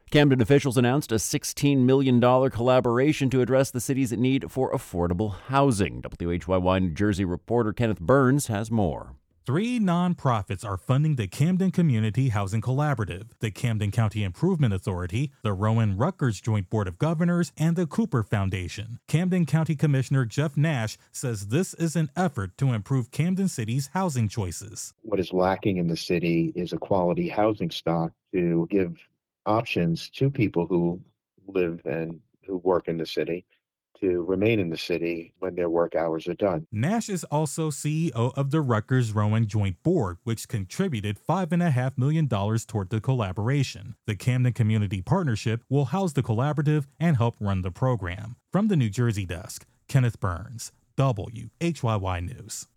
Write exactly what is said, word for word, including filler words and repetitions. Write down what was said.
Camden officials announced a sixteen million dollars collaboration to address the city's need for affordable housing. W H Y Y New Jersey reporter Kenneth Burns has more. Three nonprofits are funding the Camden Community Housing Collaborative, the Camden County Improvement Authority, the Rowan-Rutgers Joint Board of Governors, and the Cooper Foundation. Camden County Commissioner Jeff Nash says this is an effort to improve Camden City's housing choices. What is lacking in the city is a quality housing stock to give options to people who live and who work in the city to remain in the city when their work hours are done. Nash is also C E O of the Rutgers-Rowan Joint Board, which contributed five point five million dollars toward the collaboration. The Camden Community Partnership will house the collaborative and help run the program. From the New Jersey desk, Kenneth Burns, W H Y Y News.